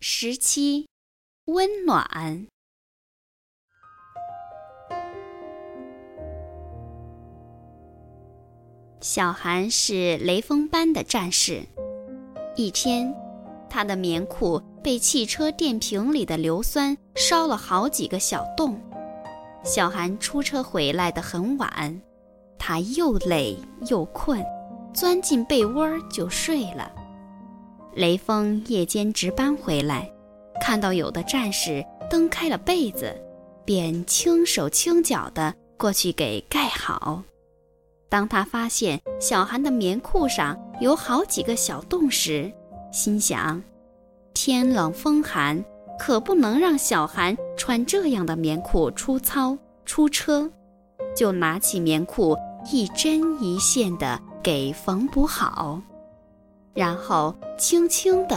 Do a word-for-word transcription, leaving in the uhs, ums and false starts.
十七，温暖。小韩是雷锋班的战士。一天，他的棉裤被汽车电瓶里的硫酸烧了好几个小洞。小韩出车回来得很晚，他又累又困，钻进被窝就睡了。雷锋夜间值班回来，看到有的战士蹬开了被子，便轻手轻脚地过去给盖好。当他发现小韩的棉裤上有好几个小洞时，心想，天冷风寒，可不能让小韩穿这样的棉裤出操出车，就拿起棉裤一针一线地给缝补好，然后轻轻地